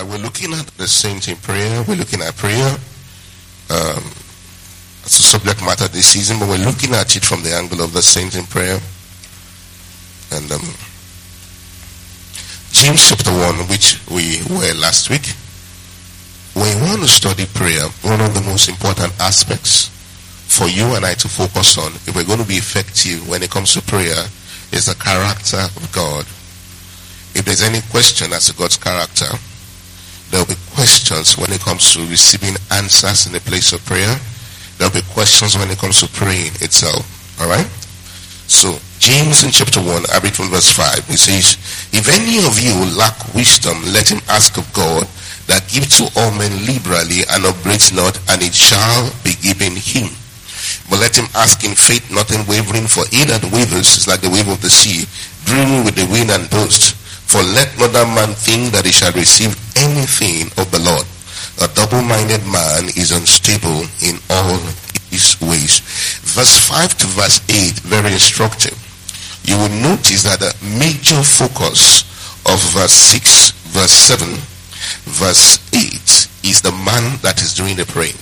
We're looking at the saints in prayer. We're looking at prayer as a subject matter this season, but we're looking at it from the angle of the saints in prayer. And James chapter 1, which we were last week. When you want to study prayer, one of the most important aspects for you and I to focus on, if we're going to be effective when it comes to prayer, is the character of God. If there's any question as to God's character, there will be questions when it comes to receiving answers in the place of prayer. There will be questions when it comes to praying itself. Alright? So, James in chapter 1, I read from verse 5. It says, if any of you lack wisdom, let him ask of God, that give to all men liberally and upbraids not, and it shall be given him. But let him ask in faith, not in wavering, for he that wavers is like the wave of the sea, driven with the wind and tossed. For let not that man think that he shall receive anything of the Lord. A double-minded man is unstable in all his ways. Verse 5 to verse 8, very instructive. You will notice that the major focus of verse 6, verse 7, verse 8 is the man that is doing the praying.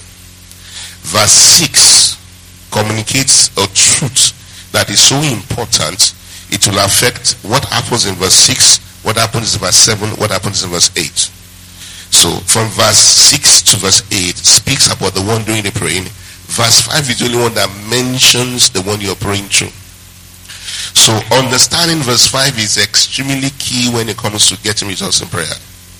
Verse 6 communicates a truth that is so important, it will affect what happens in verse 6, what happens in verse 7, what happens in verse 8. So from verse 6 to verse 8 speaks about the one doing the praying. Verse 5 is the only one that mentions the one you're praying through. So understanding verse 5 is extremely key when it comes to getting results in prayer.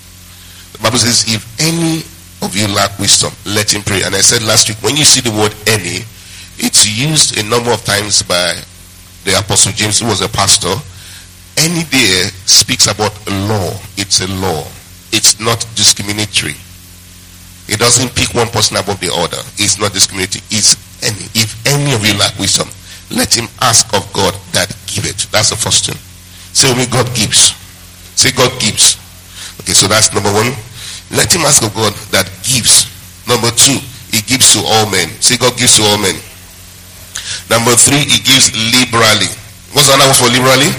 The Bible says, if any of you lack wisdom, let him pray. And I said last week, when you see the word any, it's used a number of times by the Apostle James, who was a pastor. Any there speaks about a law. It's a law. It's not discriminatory. It doesn't pick one person above the other. It's not discriminatory. It's any. If any of you lack wisdom, let him ask of God that give it. That's the first thing. Say with me, God gives. Say God gives. Okay, so that's number one. Let him ask of God that gives. Number two, he gives to all men. Say God gives to all men. Number three, he gives liberally. What's the other word for liberally?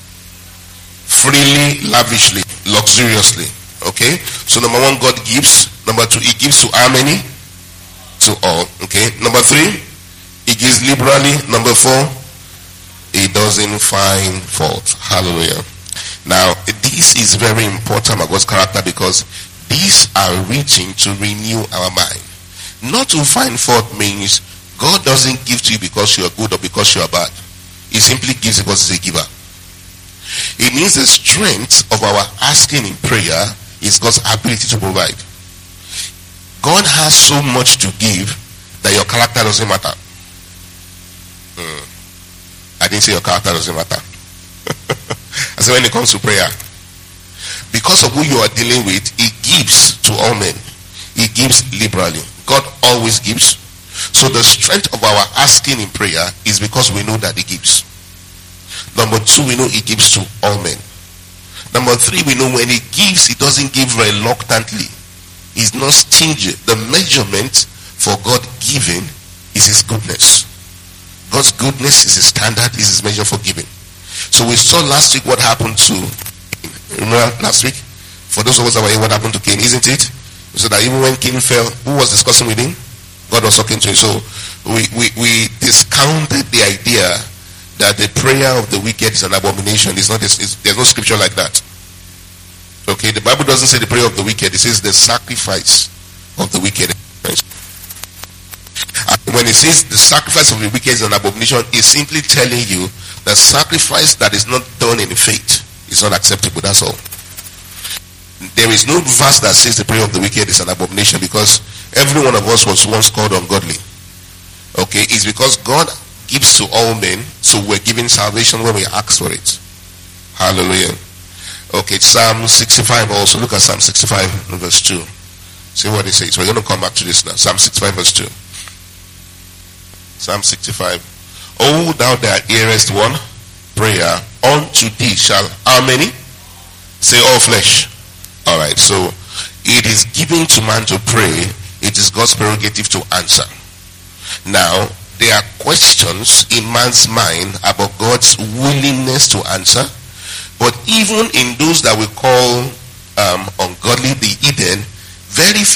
Freely, lavishly, luxuriously. Okay? So number one, God gives. Number two, he gives to how many? To all. Okay? Number three, he gives liberally. Number four, he doesn't find fault. Hallelujah. Now, this is very important about God's character, because these are written to renew our mind. Not to find fault means God doesn't give to you because you are good or because you are bad. He simply gives because he's a giver. It means the strength of our asking in prayer is God's ability to provide. God has so much to give that your character doesn't matter. I didn't say your character doesn't matter. I said when it comes to prayer, because of who you are dealing with, he gives to all men. He gives liberally. God always gives. So the strength of our asking in prayer is because we know that he gives. Number two, we know he gives to all men. Number three, we know when he gives, he doesn't give reluctantly. He's not stingy. The measurement for God giving is his goodness. God's goodness is his standard, is his measure for giving. So we saw last week what happened to, remember last week? For those of us that were here, what happened to Cain, isn't it? So that even when Cain fell, who was discussing with him? God was talking to him. So we discounted the idea that the prayer of the wicked is an abomination. There's no scripture like that. Okay, the Bible doesn't say the prayer of the wicked. It says the sacrifice of the wicked. And when it says the sacrifice of the wicked is an abomination, it's simply telling you the sacrifice that is not done in faith is not acceptable. That's all. There is no verse that says the prayer of the wicked is an abomination, because every one of us was once called ungodly. Okay, it's because God gives to all men, so we're given salvation when we ask for it. Hallelujah. Okay, Psalm 65 also. Look at Psalm 65 verse 2. See what it says. We're going to come back to this now. Psalm 65 verse 2. Psalm 65. O thou that hearest one prayer, unto thee shall how many? Say all flesh. Alright, so it is given to man to pray. It is God's prerogative to answer. Now, there are questions in man's mind about God's willingness to answer. But even in those that we call ungodly, the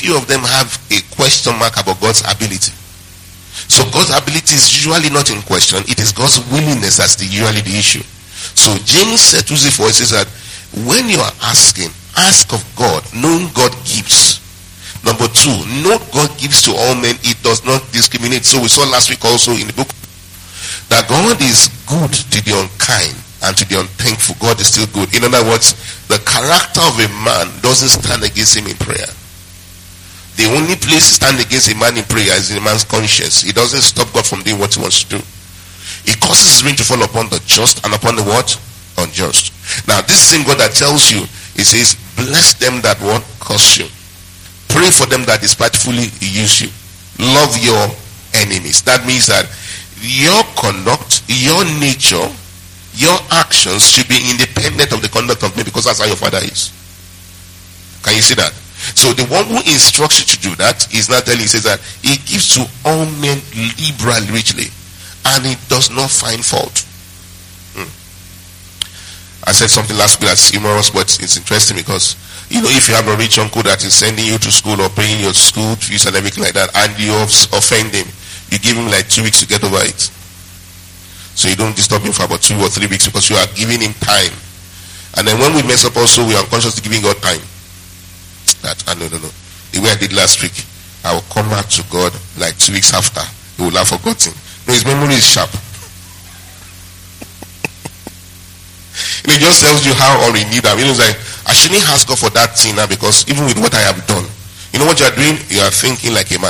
few of them have a question mark about God's ability. So God's ability is usually not in question. It is God's willingness that's usually the issue. So James settles it for us, says that when you are asking, ask of God, knowing God gives. Number two, know God gives to all men. It does not discriminate. So we saw last week also in the book that God is good to the unkind and to the unthankful. God is still good. In other words, the character of a man doesn't stand against him in prayer. The only place to stand against a man in prayer is in a man's conscience. It doesn't stop God from doing what he wants to do. It causes rain to fall upon the just and upon the what? Unjust. Now this same God that tells you, he says, bless them that what? Curse you. Pray for them that despitefully use you. Love your enemies. That means that your conduct, your nature, your actions should be independent of the conduct of men, because that's how your father is. Can you see that? So the one who instructs you to do that is not telling you, says that he gives to all men liberally, richly, and he does not find fault. I said something last week that's humorous, but it's interesting because, you know, if you have a rich uncle that is sending you to school or paying your school fees and everything like that, and you offend him, you give him like 2 weeks to get over it. So you don't disturb him for about 2 or 3 weeks because you are giving him time. And then when we mess up also, we are unconsciously giving God time. That, no. The way I did last week, I will come back to God like 2 weeks after. He will have forgotten. No, his memory is sharp. And it just tells you how all you need. I mean, it's like, I shouldn't ask God for that thing now, because even with what I have done, you know what you are doing? You are thinking like a man.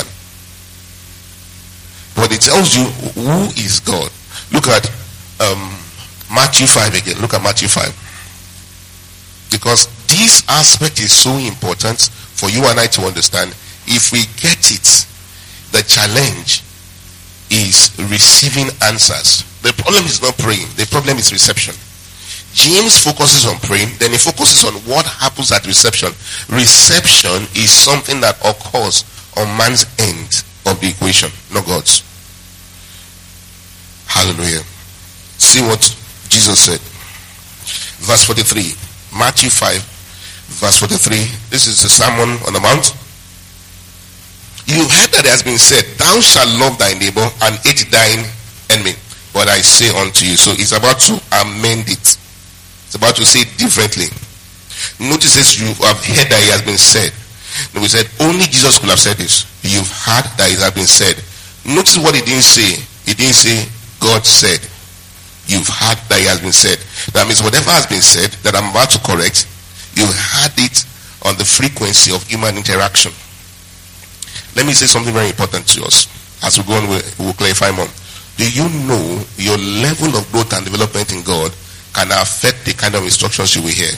But it tells you who is God. Look at Matthew 5 again. Look at Matthew 5. Because this aspect is so important for you and I to understand. If we get it, the challenge is receiving answers. The problem is not praying. The problem is reception. James focuses on praying, then he focuses on what happens at reception. Reception is something that occurs on man's end of the equation, not God's. Hallelujah. See what Jesus said. Verse 43. Matthew 5, verse 43. This is the Sermon on the Mount. You heard that it has been said, thou shalt love thy neighbor and hate thine enemy. But I say unto you. So it's about to amend it. It's about to say it differently. Notice this, you have heard that it has been said. And we said, only Jesus could have said this. You've heard that it has been said. Notice what he didn't say. He didn't say, God said. You've heard that it has been said. That means whatever has been said that I'm about to correct, you heard it on the frequency of human interaction. Let me say something very important to us. As we go on, we'll clarify more. Do you know your level of growth and development in God can affect the kind of instructions you will hear?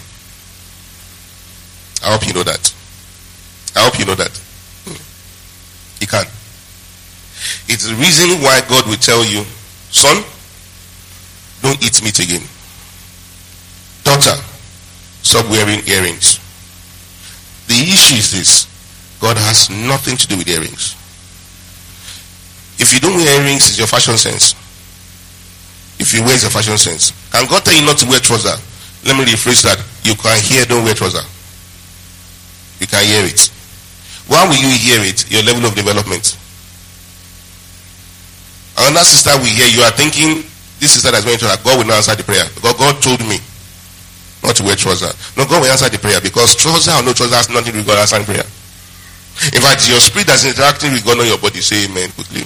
I hope you know that. I hope you know that. You can. It's the reason why God will tell you, son, don't eat meat again. Daughter, stop wearing earrings. The issue is this. God has nothing to do with earrings. If you don't wear earrings, it's your fashion sense. If you wear, it's your fashion sense. Can God tell you not to wear trouser? Let me rephrase that. You can hear, don't wear trouser. You can hear it. Why will you hear it? Your level of development. Another sister will hear, you are thinking, this sister that's going to that God will not answer the prayer. Because God told me not to wear trouser. No, God will answer the prayer, because trouser or no trouser has nothing to do with God answering prayer. In fact, your spirit that's interacting with God on your body, say amen quickly.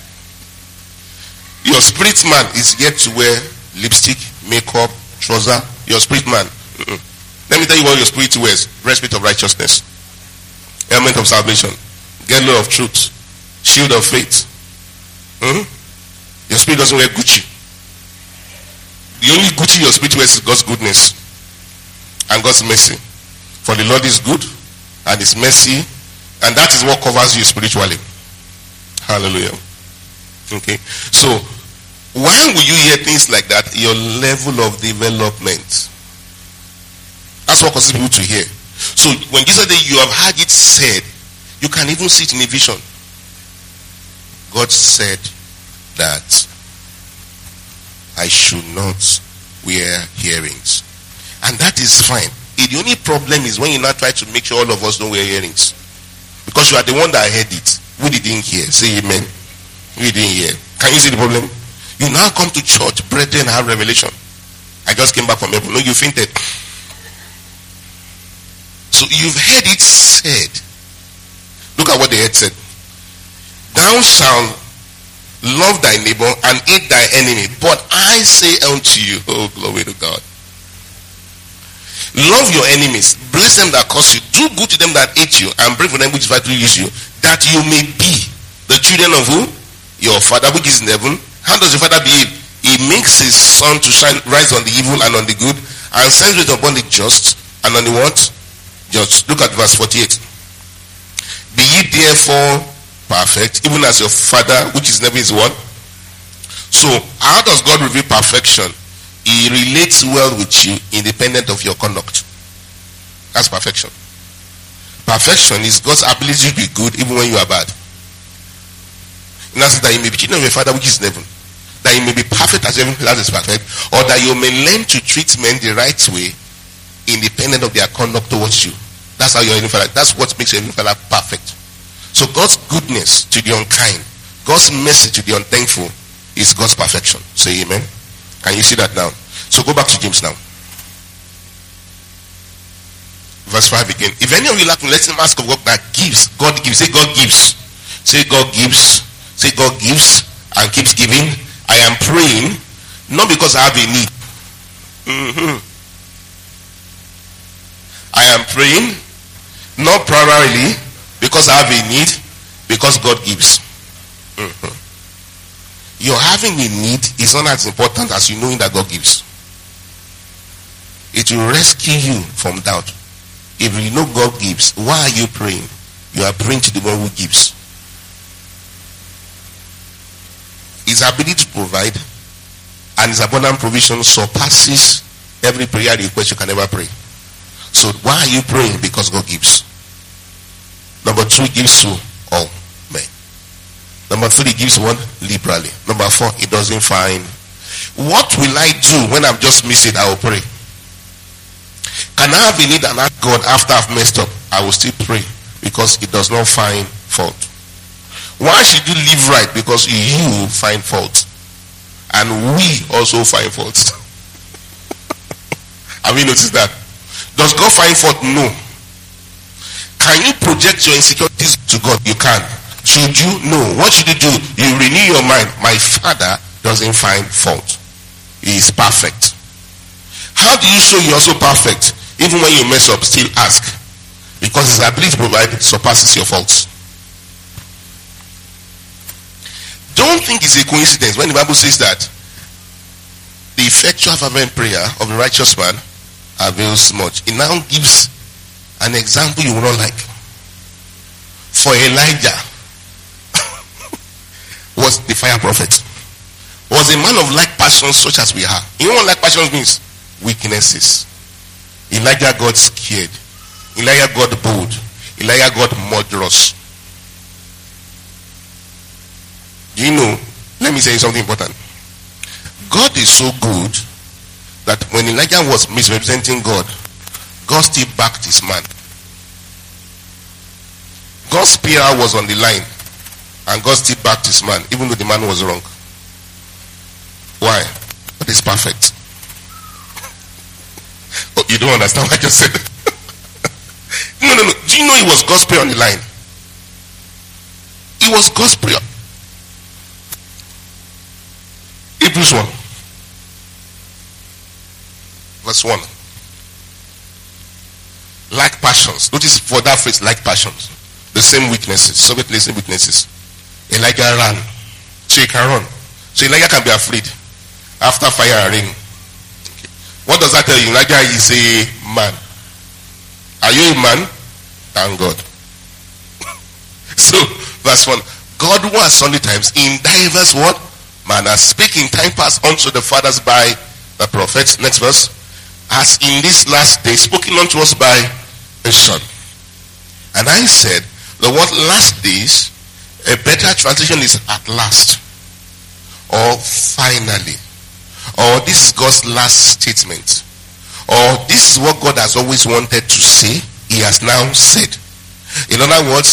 Your spirit man is yet to wear lipstick, makeup, trouser. Your spirit man. Let me tell you what your spirit wears. Breastplate of righteousness, helmet of salvation, girdle of truth, shield of faith. Your spirit doesn't wear Gucci. The only Gucci your spirit wears is God's goodness and God's mercy. For the Lord is good and his mercy, and that is what covers you spiritually. Hallelujah. Okay. So, why will you hear things like that? Your level of development. That's what causes people to hear. So, when Jesus said you have heard it said, you can even see it in a vision. God said that I should not wear earrings. And that is fine. The only problem is when you now try to make sure all of us don't wear earrings. Because you are the one that heard it. We didn't hear. Say amen. We didn't hear. Can you see the problem? You now come to church, brethren, have revelation. I just came back from heaven. No, you fainted. So you've heard it said. Look at what the head said. Thou shalt love thy neighbor and hate thy enemy. But I say unto you, oh glory to God. Love your enemies. Bless them that curse you. Do good to them that hate you. And pray for them which vitally use you. That you may be the children of who? Your Father which is in heaven. How does your Father behave? He makes his sun to shine, rise on the evil and on the good, and sends it upon the just and on the what? Just. Look at verse 48. Be ye therefore perfect, even as your Father which is in heaven is one. So, how does God reveal perfection? He relates well with you, independent of your conduct. That's perfection. Perfection is God's ability to be good even when you are bad. And that's that you may be children of your Father which is in heaven. That you may be perfect as heaven is perfect. Or that you may learn to treat men the right way, independent of their conduct towards you. That's how your Heavenly Father, that's what makes your Heavenly Father perfect. So God's goodness to the unkind, God's mercy to the unthankful is God's perfection. Say amen. Can you see that now? So go back to James now. Verse 5 again. If any of you lack, let him ask of God that gives. God gives. Say God gives. Say God gives. Say God gives and keeps giving. I am praying not because I have a need. I am praying not primarily because I have a need, because God gives. Your having a need is not as important as you knowing that God gives. It will rescue you from doubt. If you know God gives, why are you praying? You are praying to the one who gives. His ability to provide and his abundant provision surpasses every prayer request you can ever pray. So why are you praying? Because God gives. Number 2, he gives to all men. Number 3, he gives one liberally. Number 4, he doesn't find. What will I do when I've just missed it? I will pray. Can I have a need and ask God after I've messed up? I will still pray because he does not find fault. Why should you live right? Because you find fault. And we also find fault. Have you noticed that? Does God find fault? No. Can you project your insecurities to God? You can. Should you? No. What should you do? You renew your mind. My Father doesn't find fault. He is perfect. How do you show you're also perfect? Even when you mess up, still ask. Because his ability to provide surpasses your faults. Don't think it's a coincidence when the Bible says that the effectual fervent prayer of the righteous man avails much. It now gives an example you will not like. For Elijah was the fire prophet. Was a man of like passions such as we have. You know what like passions means? Weaknesses. Elijah got scared. Elijah got bold. Elijah got murderous. Do you know? Let me say something important. God is so good that when Elijah was misrepresenting God, God still backed his man. God's spear was on the line, and God still backed his man, even though the man was wrong. Why? God is perfect. Oh, you don't understand what I just said? No. Do you know it was God's prayer on the line? It was God's prayer. Hebrews 1. Verse 1. Like passions. Notice for that phrase, like passions. The same weaknesses. Same weaknesses. Elijah ran. So he can run. So Elijah can be afraid. After fire and rain. Okay. What does that tell you? Elijah is a man. Are you a man? Thank God. So, verse 1. God was so many times in diverse what? Manner, speaking time past unto the fathers by the prophets. Next verse. As in this last day spoken unto us by a son. And I said, the word last days, a better translation is at last. Or finally. Or this is God's last statement. Or this is what God has always wanted to say. He has now said. In other words,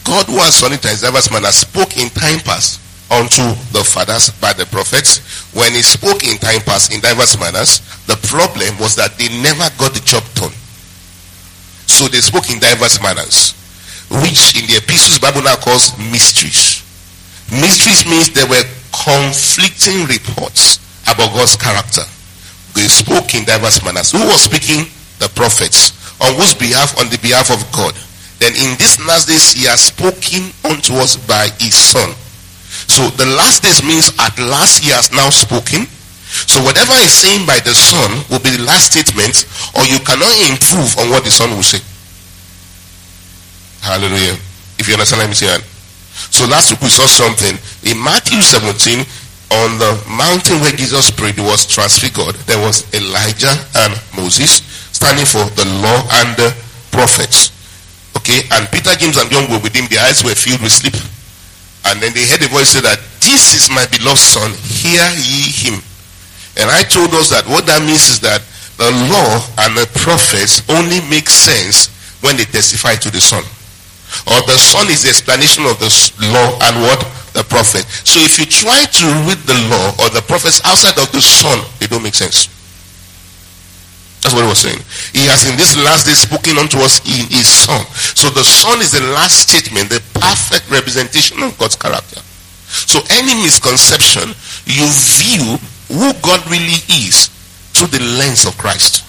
God who has done it in diverse manner spoke in time past unto the fathers by the prophets. When he spoke in time past in diverse manners, the problem was that they never got the job done. So they spoke in diverse manners, which in the epistles the Bible now calls mysteries. Mysteries means there were conflicting reports about God's character. They spoke in diverse manners. Who was speaking? The prophets. On whose behalf? On the behalf of God. Then in this last days he has spoken unto us by his son. So the last days means at last he has now spoken. So whatever he's saying by the son will be the last statement, or you cannot improve on what the son will say. Hallelujah. If you understand, let me say that. So last week we saw something in Matthew 17 on the mountain where Jesus prayed. He was transfigured. There was Elijah and Moses standing for the law and the prophets. Okay, and Peter, James and John were with him. Their eyes were filled with sleep. And then they heard a voice say that, "This is my beloved son, hear ye him." And I told us that what that means is that the law and the prophets only make sense when they testify to the son. Or the son is the explanation of the law and what? The prophet. So if you try to read the law or the prophets outside of the son, they don't make sense. That's what he was saying. He has in this last day spoken unto us in his son. So the son is the last statement, the perfect representation of God's character. So any misconception, you view who God really is through the lens of Christ.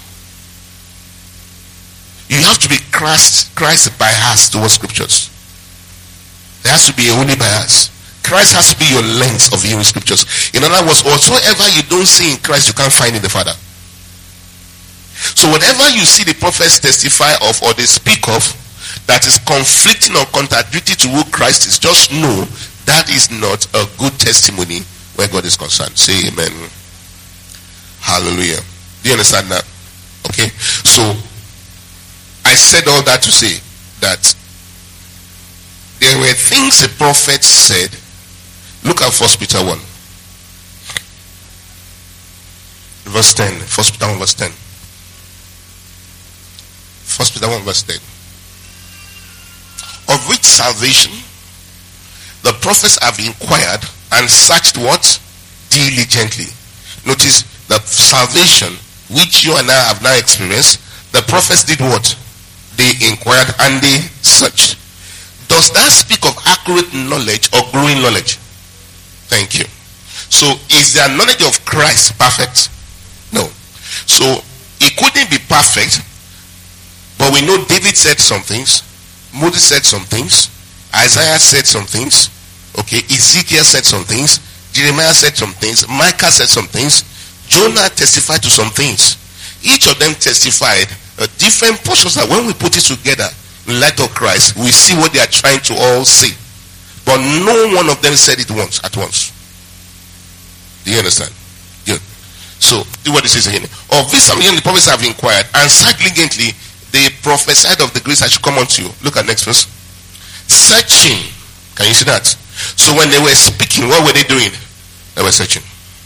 You have to be Christ biased towards scriptures. There has to be a holy bias. Christ has to be your lens of viewing scriptures. In other words, whatsoever you don't see in Christ, you can't find in the Father. So whatever you see the prophets testify of or they speak of that is conflicting or contradictory to who Christ is, just know that is not a good testimony where God is concerned. Say amen. Hallelujah. Do you understand that? Okay. So I said all that to say that there were things the prophets said. Look at 1 Peter 1. Verse 10. 1 Peter 1 verse 10. 1 Peter 1 verse 10. Of which salvation the prophets have inquired and searched what? Diligently. Notice the salvation which you and I have now experienced, the prophets did what? They inquired and they searched. Does that speak of accurate knowledge or growing knowledge? Thank you. So is their knowledge of Christ perfect? No. So it couldn't be perfect, but we know David said some things, Moses said some things, Isaiah said some things, okay, Ezekiel said some things, Jeremiah said some things, Micah said some things, Jonah testified to some things. Each of them testified different portions that when we put it together in light of Christ, we see what they are trying to all say. But no one of them said it at once. Do you understand? Good. So, do what it says again. Of this the prophets have inquired, and diligently they prophesied of the grace that should come unto you. Look at next verse. Searching. Can you see that? So when they were speaking, what were they doing? They were searching.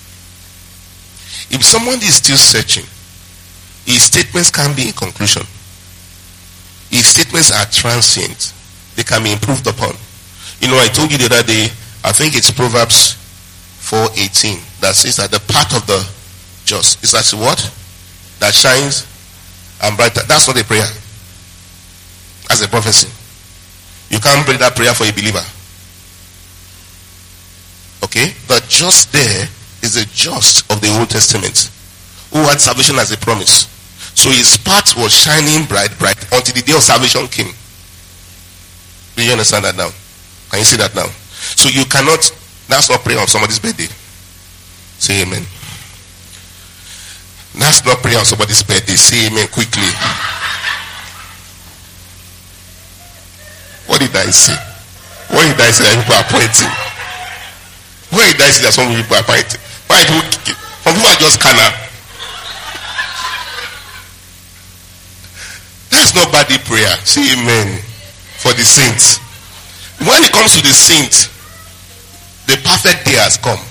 If someone is still searching, his statements can be in conclusion. His statements are transient. They can be improved upon. You know, I told you the other day, I think it's Proverbs 4:18 that says that the path of the just is as what? That shines and brighter. That's not a prayer. That's a prophecy. You can't pray that prayer for a believer. Okay? The just there is the just of the Old Testament, who had salvation as a promise. So his path was shining bright until the day of salvation came. Do you understand that now? Can you see that now? So you cannot, that's not prayer on somebody's birthday. Say amen. That's not prayer on somebody's birthday. Say amen quickly. What did I say? What did I say that people are pointing? What did I say that some people are pointing? Why people, some people are just carnal. That's not body prayer. Say amen. For the saints. When it comes to the saint, the perfect day has come.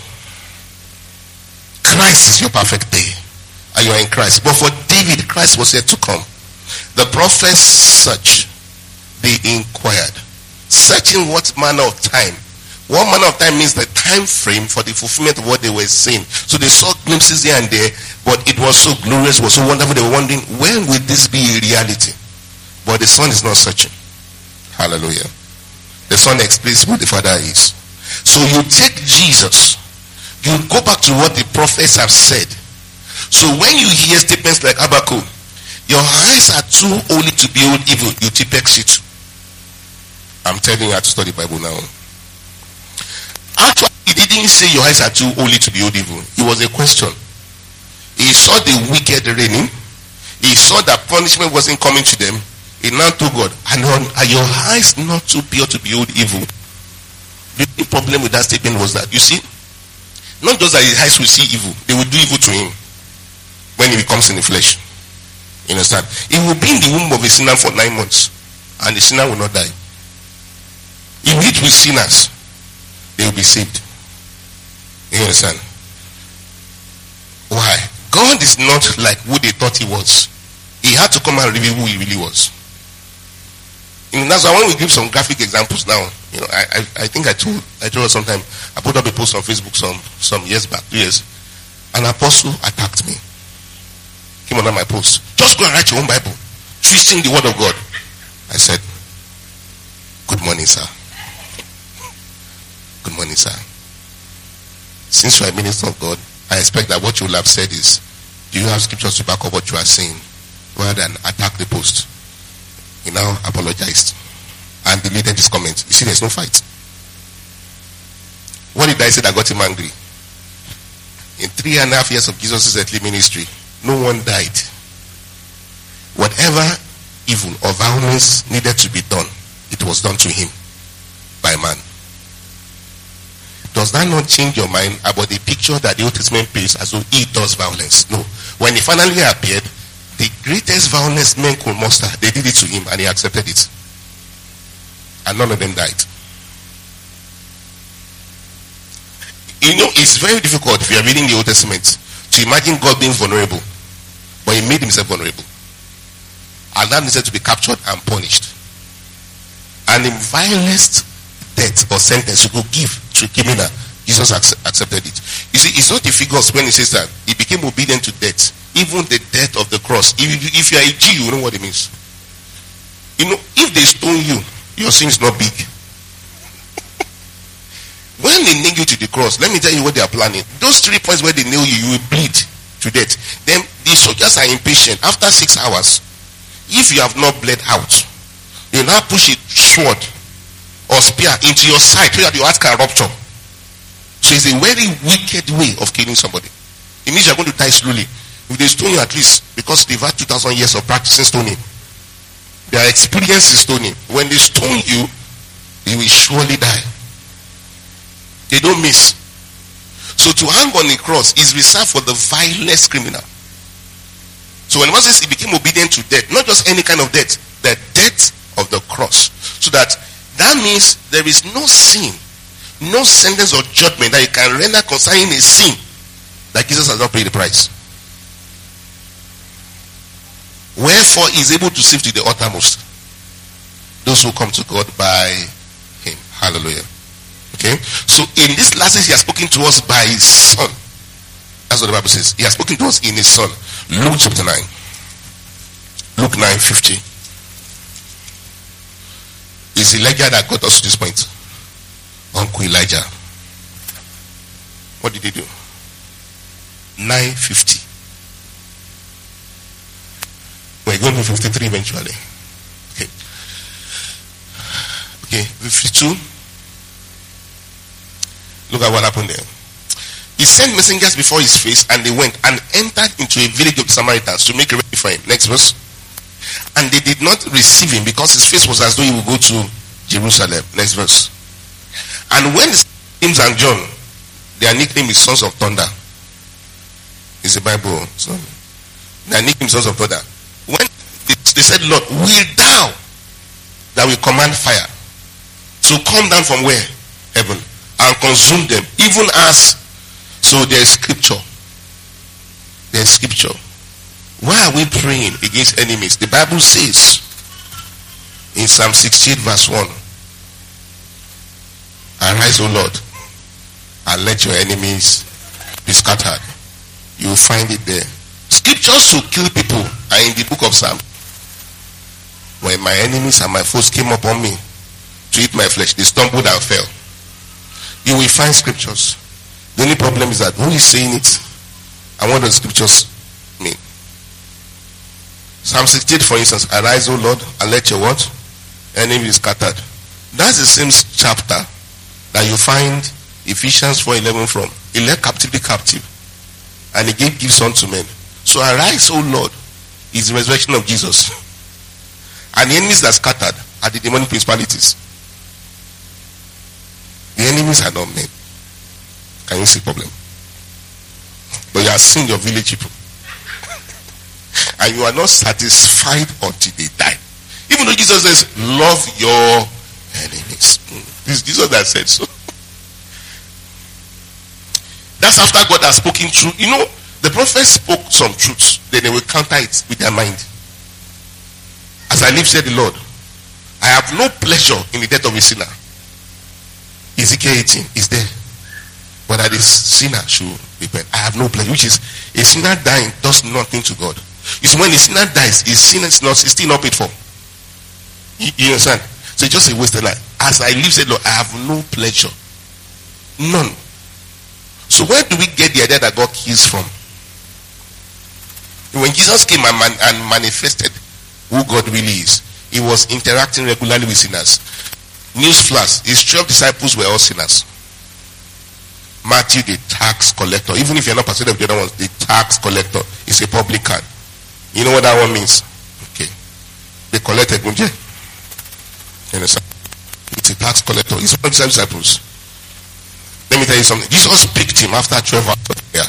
Christ is your perfect day. And you are in Christ. But for David, Christ was yet to come. The prophets searched. They inquired. searching what manner of time. What manner of time means the time frame for the fulfillment of what they were saying. So they saw glimpses here and there, but it was so glorious, was so wonderful. They were wondering, when will this be a reality? But the Son is not searching. Hallelujah. The Son explains who the Father is. So you take Jesus, you go back to what the prophets have said. So when you hear statements like Habakkuk, your eyes are too holy to behold evil, you typex it. I'm telling you how to study the Bible now. Actually, he didn't say your eyes are too holy to behold evil. It was a question. He saw the wicked reigning. He saw that punishment wasn't coming to them. He now told God, are your eyes not too pure to behold evil? The only problem with that statement was that, you see, not just that his eyes will see evil, they will do evil to him when he becomes in the flesh. You understand? He will be in the womb of a sinner for 9 months, and the sinner will not die. He will meet with sinners, they will be saved. You understand? Why? God is not like who they thought he was. He had to come and reveal who he really was. And that's why when we give some graphic examples now, you know, I think I told us sometime, I put up a post on Facebook some years back, 2 years. An apostle attacked me. Came under my post. Just go and write your own Bible, twisting the word of God. I said, good morning, sir. Good morning, sir. Since you are a minister of God, I expect that what you will have said is, do you have scriptures to back up what you are saying, rather than attack the post? He now apologized and deleted his comment. You see, there's no fight. What did I say that got him angry? In 3.5 years of Jesus' earthly ministry, no one died. Whatever evil or violence needed to be done, it was done to him by man. Does that not change your mind about the picture that the Old Testament paints as though he does violence? No. When he finally appeared, the greatest violence men could muster, they did it to him and he accepted it. And none of them died. You know, it's very difficult if you are reading the Old Testament to imagine God being vulnerable. But he made himself vulnerable. And that needed to be captured and punished. And the vilest death or sentence you could give to a criminal, Jesus accepted it. You see, it's not a figure when he says that he became obedient to death. Even the death of the cross. If you are a Jew, you know what it means. You know, if they stone you, your sin is not big. When they nail you to the cross, let me tell you what they are planning. Those 3 points where they nail you, you will bleed to death. Then the soldiers are impatient. After 6 hours, if you have not bled out, they now push a sword or spear into your side so that your heart can rupture. So it's a very wicked way of killing somebody. It means you're going to die slowly. If they stone you, at least, because they've had 2,000 years of practicing stoning, they are experienced in stoning. When they stone you, you will surely die. They don't miss. So to hang on the cross is reserved for the vilest criminal. So when Moses he became obedient to death, not just any kind of death, the death of the cross. So that means there is no sin, no sentence or judgment that you can render concerning a sin that Jesus has not paid the price. Wherefore he is able to save to the uttermost those who come to God by him. Hallelujah. Okay. So in this passage he has spoken to us by his son. That's what the Bible says. He has spoken to us in his son. Luke chapter 9. Luke 9:50. It's Elijah that got us to this point. Uncle Elijah. What did he do? 9:50. We're going to 53 eventually. Okay. Okay, 52. Look at what happened there. He sent messengers before his face, and they went and entered into a village of the Samaritans to make ready for him. Next verse. And they did not receive him because his face was as though he would go to Jerusalem. Next verse. And when James and John, their nickname is Sons of Thunder. It's a Bible. So their nickname is Sons of Thunder. When they said, Lord, will thou that we command fire to come down from where? Heaven. And consume them, even as. So there is scripture. There is scripture. Why are we praying against enemies? The Bible says in Psalm 68 verse 1, Arise, O Lord, and let your enemies be scattered. You will find it there. Scriptures to kill people are in the book of Psalms. When my enemies and my foes came upon me to eat my flesh, they stumbled and fell. You will find scriptures. The only problem is that who is saying it and what does scriptures mean? Psalm 68, for instance, arise, O Lord, and let your what? Enemy be scattered. That's the same chapter that you find Ephesians 4:11 from. He led captivity captive, and he gave gifts unto men. So arise, O Lord, is the resurrection of Jesus. And the enemies that are scattered are the demonic principalities. The enemies are not men. Can you see the problem? But you are seeing your village people. And you are not satisfied until they die. Even though Jesus says, love your enemies. This is Jesus that said so. That's after God has spoken truth. You know, the prophet spoke some truths. Then they will counter it with their mind. As I live, said the Lord, I have no pleasure in the death of a sinner. Ezekiel 18 is there. But that this sinner should repent. I have no pleasure. Which is, a sinner dying does nothing to God. You see, when a sinner dies, his sin is still not paid for. You understand? So it's just a waste of life. As I live, said Lord, I have no pleasure. None. So where do we get the idea that God kills from? When Jesus came and manifested who God really is, he was interacting regularly with sinners. Newsflash, his 12 disciples were all sinners. Matthew, the tax collector, even if you're not persuaded of the other ones, the tax collector is a publican. You know what that one means? Okay. They collected Gunje. You understand? It's a tax collector. He's one of the disciples. Let me tell you something. Jesus picked him after 12 hours of prayer.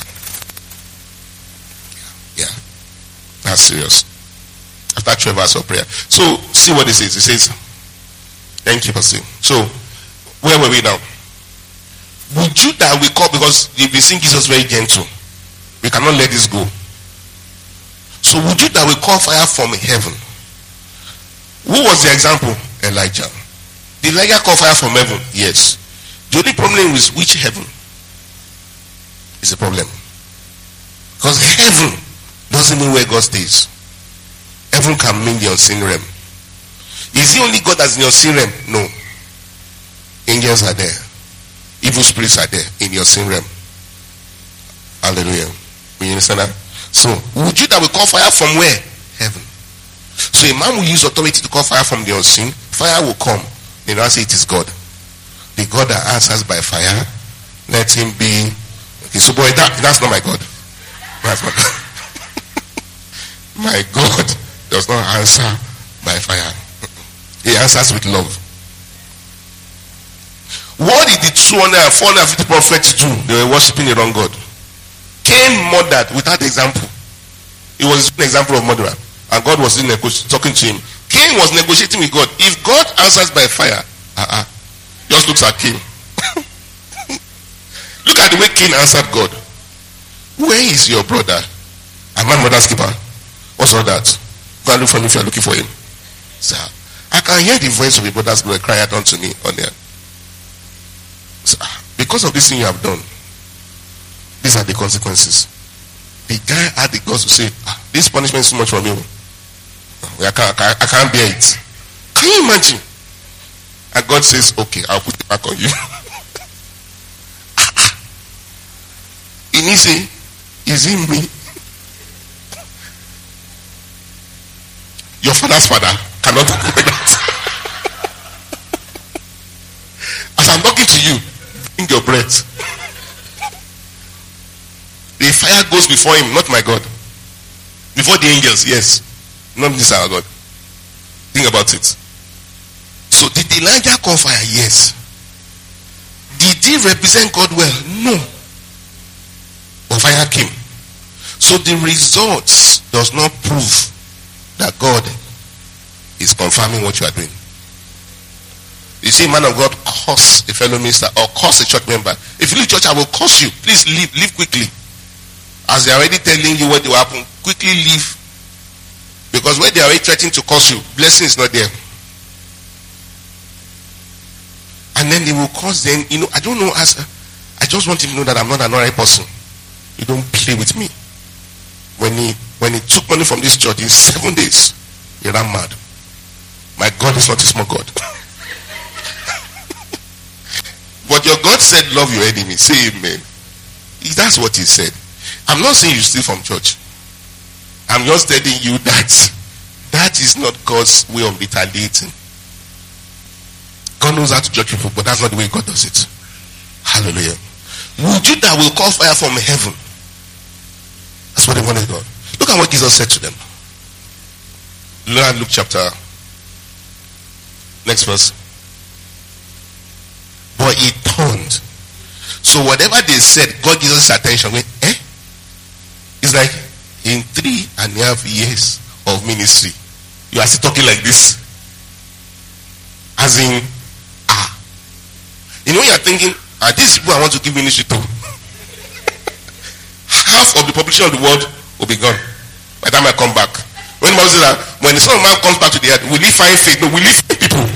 Yeah. That's serious. After 12 hours of prayer. So, see what it says. It says, thank you, Pastor. So, where were we now? Would you that we call, because you've been seeing Jesus very gentle. We cannot let this go. So, would you that we call fire from heaven? Who was the example? Elijah. Did Elijah call fire from heaven? Yes. The only problem with which heaven is the problem. Because heaven doesn't mean where God stays. Heaven can mean the unseen realm. Is he only God that's in your unseen realm? No. Angels are there. Evil spirits are there in your unseen realm. Hallelujah. You understand that? So, would you that will call fire from where? Heaven. So a man will use authority to call fire from the unseen. Fire will come. They now say it is God. The God that answers by fire, let him be. Okay, so boy, that's not my God. That's not God. My God does not answer by fire. He answers with love. What did the 200 and 450 prophets do? They were worshiping the wrong God. Cain murdered without example. He was an example of murderer. And God was talking to him. Cain was negotiating with God. If God answers by fire, just looks at Cain. Look at the way Cain answered God. Where is your brother? I'm my mother's keeper. What's all that? Go and look for him if you're looking for him. Sir, I can hear the voice of your brother's blood cry out unto me on there. Sir, because of this thing you have done, these are the consequences. The guy had the guts to say, this punishment is too much for me. I can't bear it. Can you imagine? And God says, okay, I'll put it back on you. And he say, is it me? Your father's father cannot do that. As I'm talking to you, bring your breath. The fire goes before him, not my God. Before the angels, yes. Not this our God. Think about it. So did Elijah call fire? Yes. Did he represent God well? No. But fire came. So the results does not prove that God is confirming what you are doing. You see, man of God curse a fellow minister or curse a church member. If you leave church, I will curse you. Please leave quickly. As they are already telling you what will happen, quickly leave. Because when they are already threatening to curse you, blessing is not there. And And then they will cause them, I don't know, I just want him to know that I'm not an ordinary person. You don't play with me. When he took money from this church in 7 days, he ran mad. My God is not a small God. But your God said, love your enemy. Say amen. That's what he said. I'm not saying you steal from church. I'm just telling you that is not God's way of retaliating. God knows how to judge people, but that's not the way God does it. Hallelujah. Would you that will call fire from heaven? That's what they wanted God. Look at what Jesus said to them. Look at Luke chapter. Next verse. But he turned. So whatever they said, God gives us attention. It's like in 3.5 years of ministry, you are still talking like this. As in, you are thinking, these people I want to give ministry to. Half of the population of the world will be gone by the time I come back. When the says that when the Son of Man comes back to the earth, will he find faith? No, will he find people?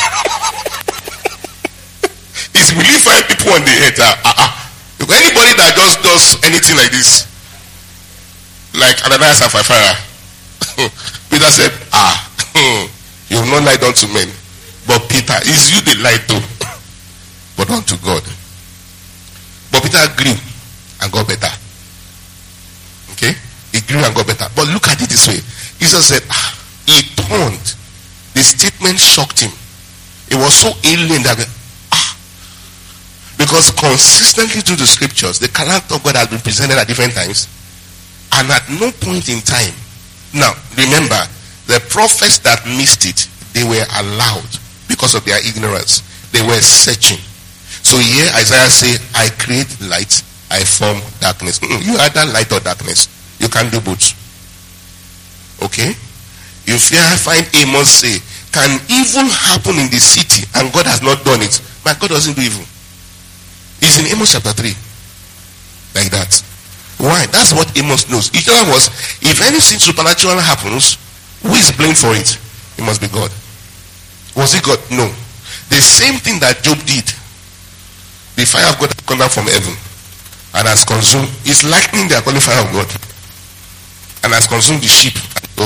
Will he find people on the earth? Anybody that just does anything like this, like Ananias and Sapphira, Peter said, you have not lied unto men, but Peter, is you the light too, but unto God. But Peter grew and got better. Okay? He grew and got better. But look at it this way. Jesus said, he turned. The statement shocked him. It was so alien that because consistently through the scriptures, the character of God has been presented at different times, and at no point in time. Now, remember, the prophets that missed it, they were allowed because of their ignorance. They were searching. So here Isaiah say, I create light, I form darkness. You are either light or darkness. You can't do both. Okay? If you find Amos say, can evil happen in the city and God has not done it? My God doesn't do evil. It's in Amos chapter 3. Like that. Why? That's what Amos knows. In other words, if anything supernatural happens, who is blamed for it? It must be God. Was it God? No. The same thing that Job did. The fire of God has come down from heaven and has consumed. It's lightning, they are calling fire of God. And has consumed the sheep.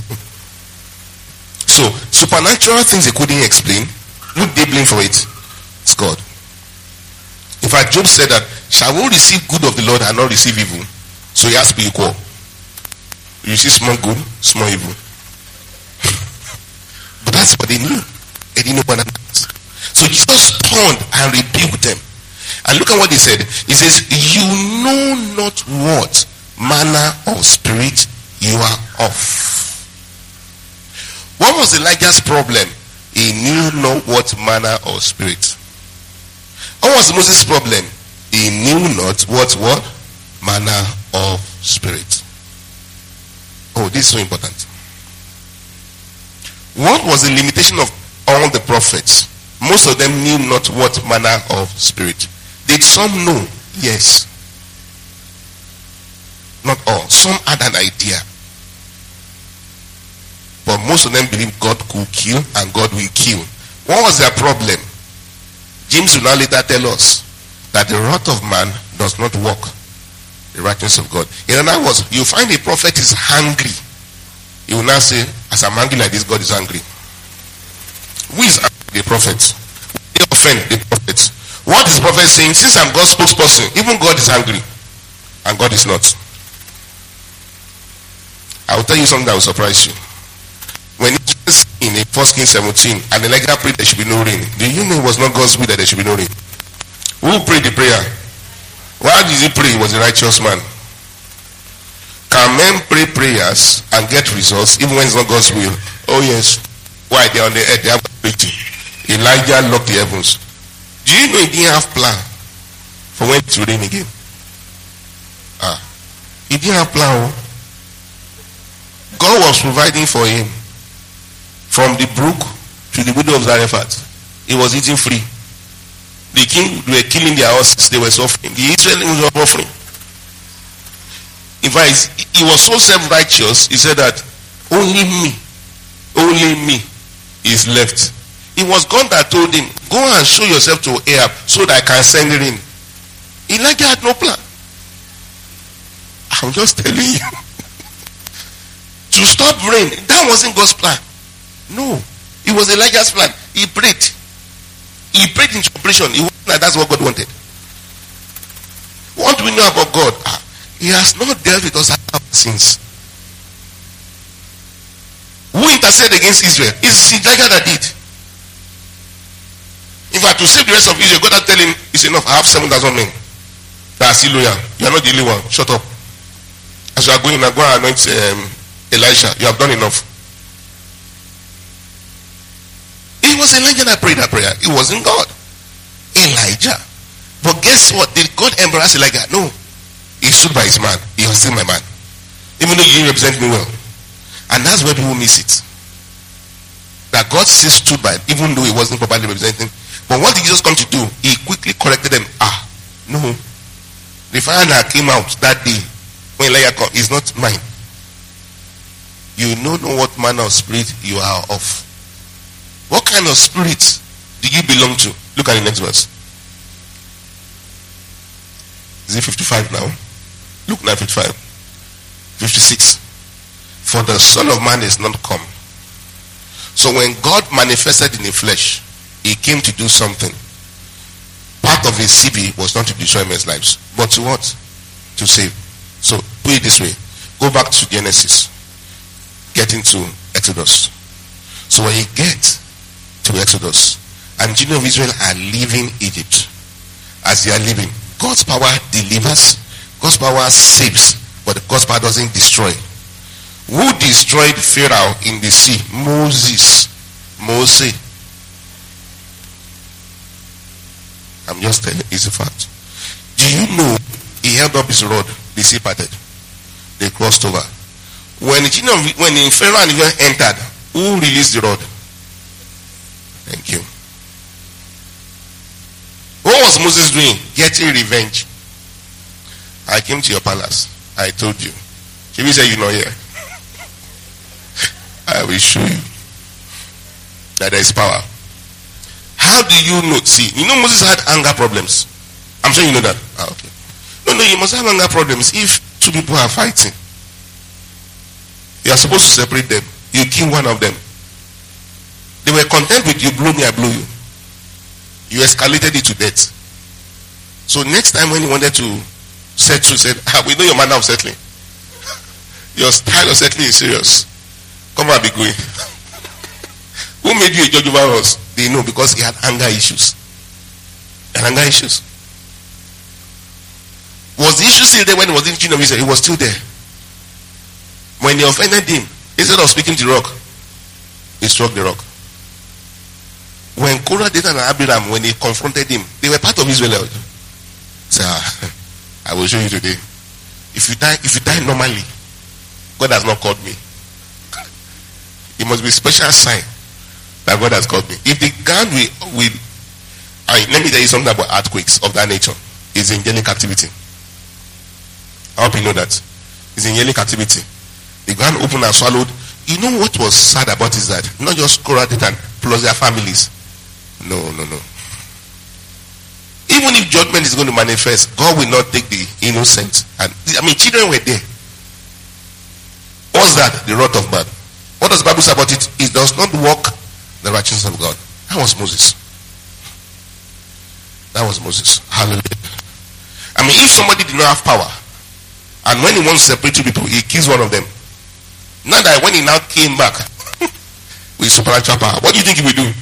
So, supernatural things they couldn't explain, who they blame for it? It's God. In fact, Job said that, shall we receive good of the Lord and not receive evil? So he has to be equal. You see small good, small evil. But that's what they knew. They didn't know what that was. So Jesus turned and rebuked them. And look at what he said. He says, you know not what manner of spirit you are of. What was Elijah's problem? He knew not what manner of spirit. What was Moses' problem? He knew not what manner of spirit. Oh, this is so important. What was the limitation of all the prophets? Most of them knew not what manner of spirit. Did some know? Yes. Not all. Some had an idea. But most of them believed God could kill and God will kill. What was their problem? James will now later tell us that the wrath of man does not work the righteousness of God. In other words, you find a prophet is hungry. He will now say, as I'm angry like this, God is angry. Who is angry? The prophets. They offend the prophets. What is the prophet saying? Since I'm God's spokesperson, even God is angry. And God is not. I will tell you something that will surprise you. When in 1 Kings 17, and Elijah prayed there should be no rain. Do you know it was not God's will that there should be no rain? Who prayed the prayer? Why did he pray? He was a righteous man. Can men pray prayers and get results even when it's not God's will? Oh yes. Why? They're on the earth. They have authority. Elijah locked the heavens. Do you know he didn't have plan for when it will rain again? He didn't have plan. God was providing for him. From the brook to the widow of Zarephath, he was eating free. The king were killing their horses, they were suffering. The Israelites were suffering. In fact, he was so self-righteous, he said that only me is left. It was God that told him, go and show yourself to Ahab so that I can send rain. Elijah had no plan. I'm just telling you. To stop rain, that wasn't God's plan. No. It was Elijah's plan. He prayed. He prayed into operation. It wasn't like that's what God wanted. What do we know about God? He has not dealt with us our sins. Who interceded against Israel? It's Elijah that did. In fact, to save the rest of Israel, God had tell him, it's enough. I have 7,000 men that are still loyal. You are not the only one. Shut up. As you are going, now go and anoint Elisha. You have done enough. It was Elijah that prayed that prayer. It wasn't God. Elijah. But guess what? Did God embarrass Elijah? No. He stood by his man. He was still my man. Even though he didn't represent me well. And that's where people miss it. That God still stood by, even though he wasn't properly representing. But what did Jesus come to do? He quickly corrected them. No. The fire that came out that day, when Elijah come, is not mine. You don't know what manner of spirit you are of. What kind of spirit do you belong to? Look at the next verse. Is it 55 now? Look now, 55. 56. For the Son of Man is not come. So when God manifested in the flesh, he came to do something. Part of his CV was not to destroy men's lives, but to what? To save. So put it this way. Go back to Genesis. Get into Exodus. So when you get to Exodus, and children of Israel are leaving Egypt, as they are leaving, God's power delivers, God's power saves, but God's power doesn't destroy. Who destroyed Pharaoh in the sea? Moses. I'm just telling you, it's a fact. Do you know he held up his rod, the sea parted, they crossed over. When the Pharaoh and Israel entered, who released the rod? Thank you. What was Moses doing? Getting revenge. I came to your palace. I told you. Should we say you're not here? I will show you that there is power. How do you know? See, you know Moses had anger problems. I'm sure you know that. Okay. No, you must have anger problems if two people are fighting. You are supposed to separate them. You kill one of them. They were content with you blow me, I blow you. You escalated it to death. So next time when you wanted to settle, said, we know your manner of settling. Your style of settling is serious. Come on, be going. Who made you a judge over us? They know, because he had anger issues. Anger issues. Was the issue still there when he was in Children of Israel? It was still there. When they offended him, instead of speaking to the rock, he struck the rock. When Korah, Dathan, and Abiram, when they confronted him, they were part of Israel. Say, I will show you today. If you die normally, God has not called me. It must be a special sign that God has called me. If the ground will let me tell you something about earthquakes of that nature. It's angelic activity. I hope you know that. It's angelic activity. The ground opened and swallowed. You know what was sad about is that not just Korah, Dathan, plus their families. No. Even if judgment is going to manifest, God will not take the innocent. And children were there. What's that? The wrath of man. What does the Bible say about it? It does not walk the righteousness of God. That was Moses. Hallelujah. If somebody did not have power, and when he wants to separate two people, he kills one of them. Not that when he now came back with supernatural power, what do you think he will do?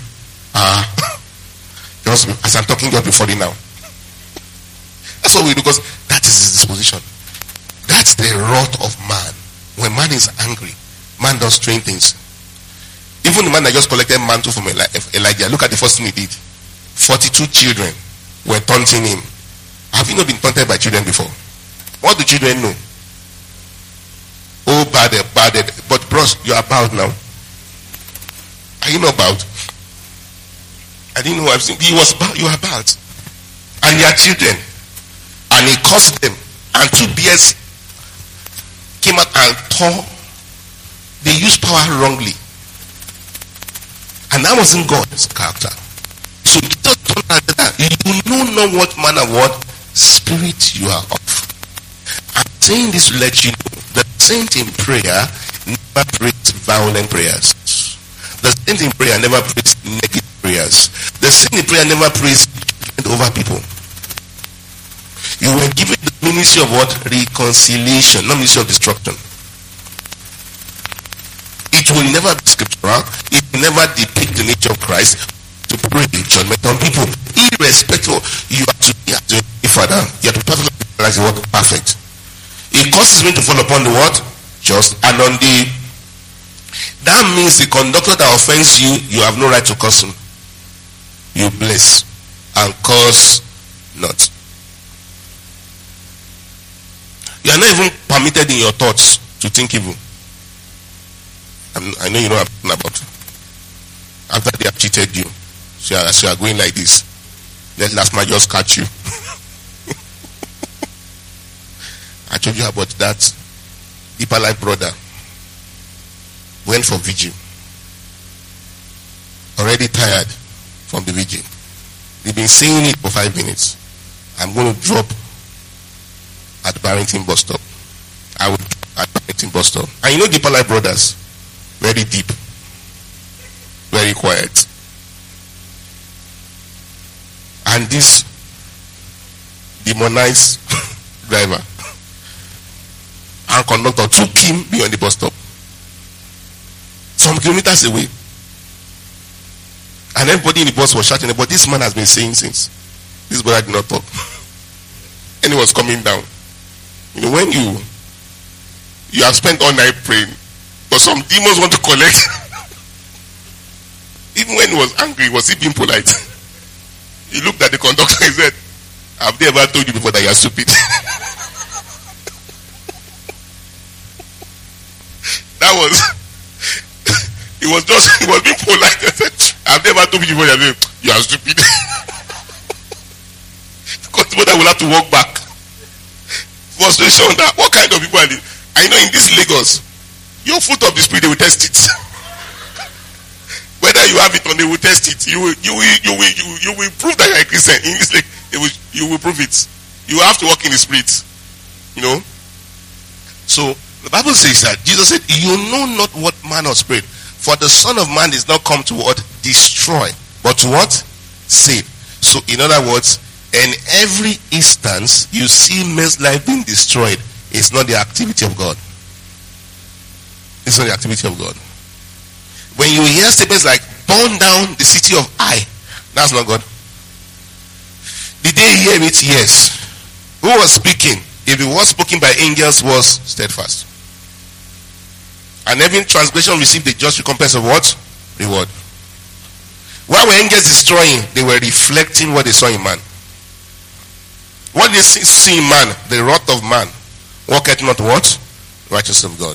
Just as I'm talking just before now. That's what we do, because that is his disposition. That's the wrath of man. When man is angry, man does strange things. Even the man that just collected mantle from Elijah, look at the first thing he did. 42 children were taunting him. Have you not been taunted by children before? What do children know? Oh, bad. But bros, you are bowed now. Are you not bowed? I didn't know. I've seen. He was bowed. You are bowed. And their children. And he cursed them. And 2 bears came out and tore. They used power wrongly. And that wasn't God's character. So Jesus told her that you know not what manner of what spirit you are of. I'm saying this to let you know the saint in prayer never prays violent prayers. The saint in prayer never prays negative prayers. The saint in prayer never prays over people. You were given the ministry of what? Reconciliation, not ministry of destruction. It will never be scriptural. It will never depict the nature of Christ to pray judgment on people. Irrespective, you have to be a father. You have to be perfect like the word perfect. It causes me to fall upon the word just, and on the, that means the conductor that offends you, you have no right to curse him. You bless and curse not. You are not even permitted in your thoughts to think evil. I know you know what I'm talking about. After they have cheated you, so you are going like this. Let last man just catch you. I told you about that deeper life brother. Went for vigil. Already tired from the vigil. They've been saying it for 5 minutes. I'm going to drop at Barrington bus stop. I would at Barrington bus stop. And you know deeper life brothers, very deep, very quiet. And this demonized driver and conductor took him beyond the bus stop, some kilometers away. And everybody in the bus was shouting, but this man has been saying since. This brother did not talk. And he was coming down. You know, when you have spent all night praying, but some demons want to collect. Even when he was angry, was he being polite? He looked at the conductor and said, have they ever told you before that you are stupid? That was, he was being polite and said, have they ever told you before you are stupid? Because the will have to walk back. Frustration, that what kind of people are these? I know in this Lagos, your fruit of the spirit, they will test it. Whether you have it or they will test it, you will prove that you are a Christian. In this Lagos, you will prove it. You have to walk in the spirit. You know. So the Bible says that Jesus said, "You know not what manner of spirit, for the Son of Man is not come to what? Destroy, but to what? Save." So in other words, in every instance you see men's life being destroyed, it's not the activity of God. It's not the activity of God. When you hear statements like burn down the city of Ai, that's not God. Did they hear it? Yes. Who was speaking? If the word spoken by angels was steadfast. And every transgression received the just recompense of what? Reward. Why were angels destroying? They were reflecting what they saw in man. What they see in man, the wrath of man, walketh not what? Righteousness of God.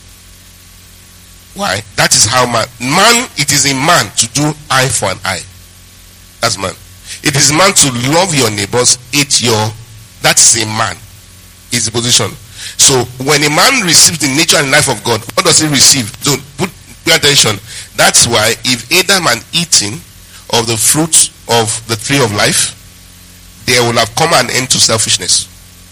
Why? That is how man, it is in man to do eye for an eye. That's man. It is man to love your neighbors, hate that is a man. Is the position. So when a man receives the nature and life of God, what does he receive? So pay attention. That's why if Adam had eaten of the fruit of the tree of life, there will have come an end to selfishness.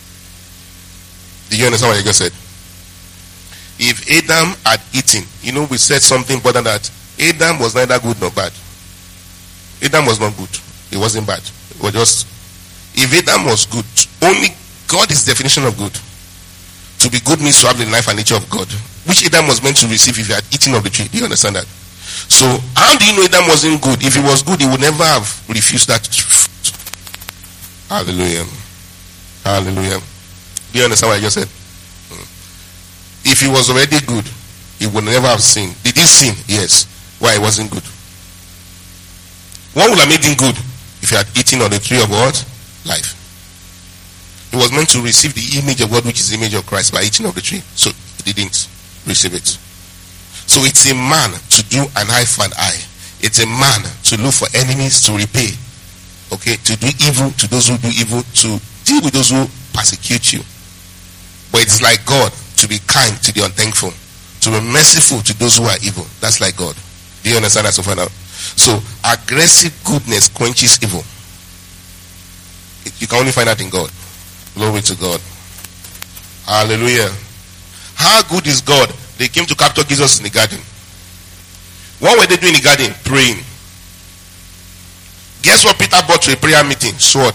Do you understand what I just said? If Adam had eaten, we said something important, that Adam was neither good nor bad. Adam was not good. He wasn't bad. It was just, if Adam was good, only God is the definition of good. To be good means to have the life and nature of God, which Adam was meant to receive if he had eaten of the tree. Do you understand that? So, how do you know Adam wasn't good? If he was good, he would never have refused that fruit. Hallelujah. Hallelujah. Do you understand what I just said? If he was already good, he would never have sinned. Did he sin? Yes. Why? He wasn't good. What would have made him good? If he had eaten of the tree of what? Life. He was meant to receive the image of God, which is the image of Christ, by eating of the tree. So he didn't receive it. So it's a man to do an eye for an eye. It's a man to look for enemies to repay. Okay? To do evil to those who do evil, to deal with those who persecute you. But it's like God to be kind to the unthankful, to be merciful to those who are evil. That's like God. Do you understand that so far now? So aggressive goodness quenches evil. You can only find that in God. Glory to God. Hallelujah. How good is God? They came to capture Jesus in the garden. What were they doing in the garden? Praying. Guess what Peter brought to a prayer meeting? Sword.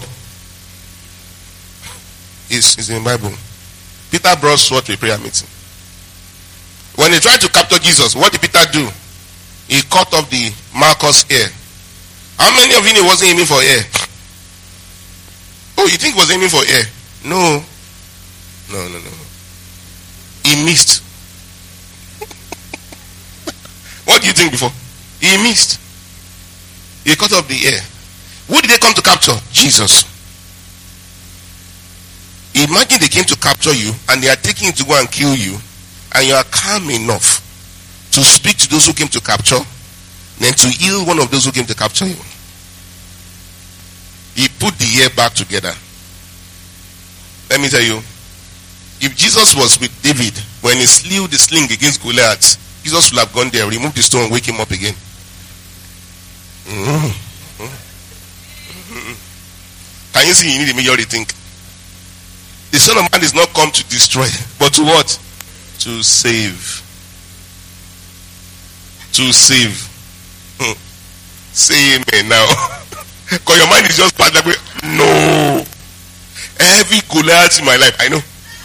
It's in the Bible. Peter brought sword to a prayer meeting. When they tried to capture Jesus, what did Peter do? He cut off the Malchus ear. How many of you know he wasn't aiming for ear? Oh, you think he was aiming for ear? No. He missed. What do you think before? He missed. He cut off the ear. Who did they come to capture? Jesus. Imagine they came to capture you and they are taking you to go and kill you, and you are calm enough to speak to those who came to capture, then to heal one of those who came to capture you. He put the ear back together. Let me tell you, if Jesus was with David when he slew the sling against Goliath, Jesus would have gone there, removed the stone, wake him up again. Can you see you need a major rethink? The Son of Man is not come to destroy, but to what? To save. To save. Say amen now. Because your mind is just bad like, no. Every Goliath in my life, I know.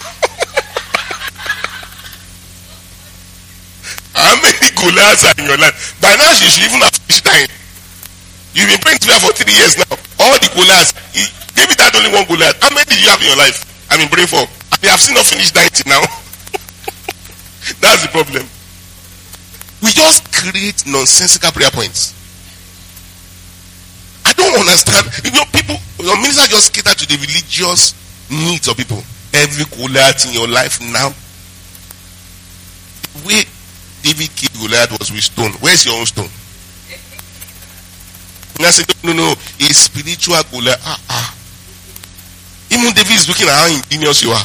How many Goliaths are in your life? By now she should even have finished dying. You've been praying to her for 3 years now. All the Goliaths. David had only one Goliath. How many did you have in your life? I've been praying for. They have still not finished dying till now. That's the problem. We just create nonsensical prayer points. I don't understand. People, your minister just cater to the religious needs of people. Every Goliath in your life now. The way David killed Goliath was with stone. Where's your own stone? And I said, no, a spiritual Goliath. Even David is looking at how ingenious you are.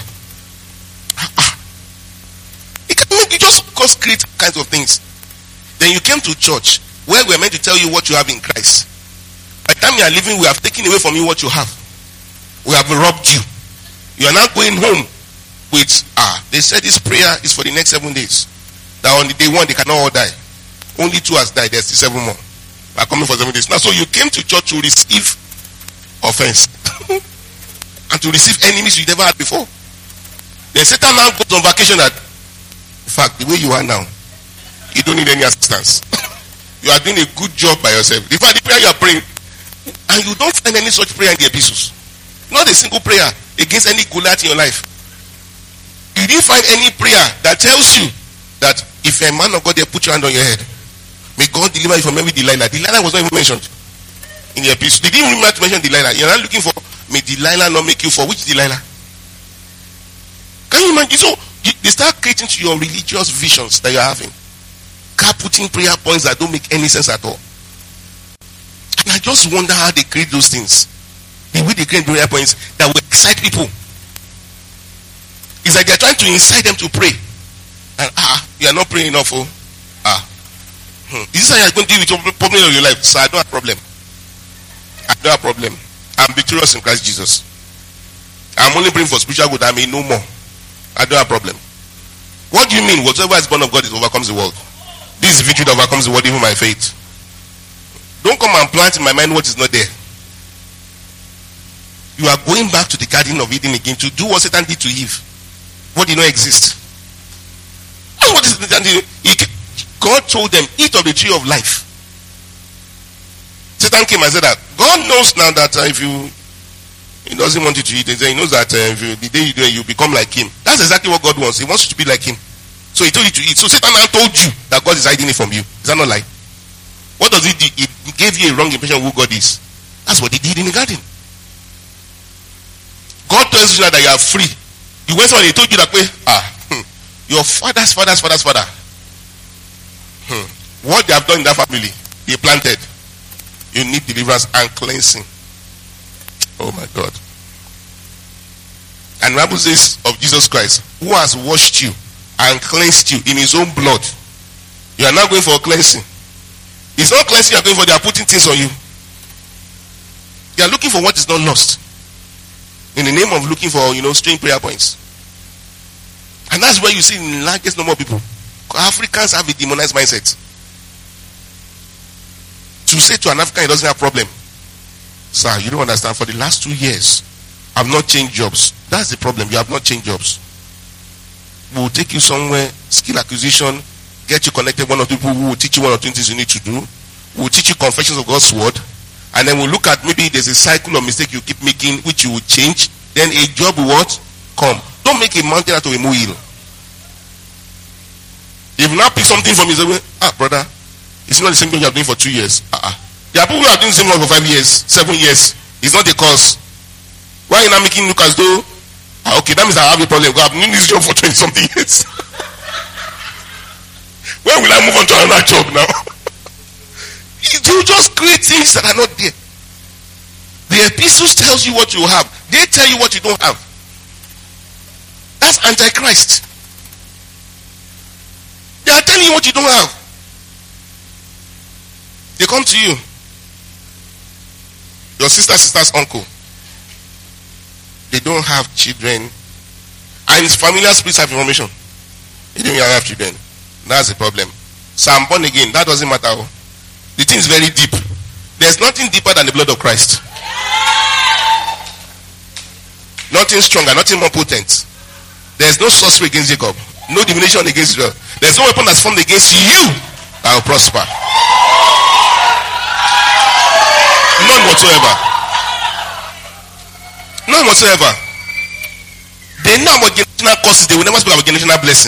You just create kinds of things. Then you came to church where we're meant to tell you what you have in Christ. By the time you are leaving, we have taken away from you what you have. We have robbed you. You are now going home with, they said this prayer is for the next 7 days. That on the day 1, they cannot all die. Only 2 has died. There's still 7 more. We are coming for 7 days. Now, so you came to church to receive offense. And to receive enemies you never had before. Then Satan now goes on vacation that, in fact, the way you are now, you don't need any assistance. You are doing a good job by yourself. In fact, the prayer you are praying, and you don't find any such prayer in the epistles. Not a single prayer against any Goliath in your life. You didn't find any prayer that tells you that if a man of God there put your hand on your head, may God deliver you from every Delilah. Delilah was not even mentioned in the epistle. They didn't even have to mention Delilah. You're not looking for, may Delilah not make you for which Delilah? Can you imagine? So they start creating to your religious visions that you're having. Start putting prayer points that don't make any sense at all. And I just wonder how they create those things. The way they create prayer points that will excite people. It's like they're trying to incite them to pray. And you are not praying enough. Is this how you're going to deal with your problem of your life? So I don't have a problem. I don't have a problem. I'm victorious in Christ Jesus. I'm only praying for spiritual good. I may know more. I don't have a problem. What do you mean? Whatever is born of God is overcomes the world. This is victory that overcomes the world, even my faith. Don't come and plant in my mind what is not there. You are going back to the Garden of Eden again to do what Satan did to Eve. What did not exist. And what is it? God told them, eat of the tree of life. Satan came and said that God knows now that if you, he doesn't want you to eat, he knows that if you, the day you do it, you become like him. That's exactly what God wants. He wants you to be like him. So he told you to eat. So Satan now told you that God is hiding it from you. Is that not lie? What does it do? It gave you a wrong impression of who God is. That's what he did in the garden. God tells you that you are free. You went on and he told you that way, your father's father. What they have done in that family, they planted. You need deliverance and cleansing. Oh my God. And the Bible says of Jesus Christ, who has washed you and cleansed you in his own blood. You are now going for a cleansing. It's not cleansing you are going for, they are putting things on you. They are looking for what is not lost. In the name of looking for, strange prayer points. And that's where you see the largest number of people. Africans have a demonized mindset. To say to an African he doesn't have problem. Sir, you don't understand. For the last 2 years, I've not changed jobs. That's the problem. You have not changed jobs. We'll take you somewhere, skill acquisition, get you connected one or two people who will teach you one or two things you need to do. We'll teach you confessions of God's word. And then we'll look at maybe there's a cycle of mistake you keep making which you will change. Then a job will what? Come. Don't make a mountain out of a molehill. If you now pick something from his way, brother, it's not the same thing you are doing for 2 years. There are people who are doing the same thing for 5 years, 7 years. It's not the cause. Why are you now making look as though, okay, that means I have a problem. I've been doing this job for 20 something years. When will I move on to another job now? You just create things that are not there. The epistles tells you what you have. They tell you what you don't have. That's Antichrist. They are telling you what you don't have. They come to you. Your sister's uncle. They don't have children. And it's familiar spirits have information. They don't even have children. That's the problem. So I'm born again. That doesn't matter. The thing is very deep. There's nothing deeper than the blood of Christ. Nothing stronger, nothing more potent. There's no sorcery against Jacob. No divination against Israel. There's no weapon that's formed against you that will prosper. None whatsoever. None whatsoever. They know about generational curses. They will never speak about generational blessing.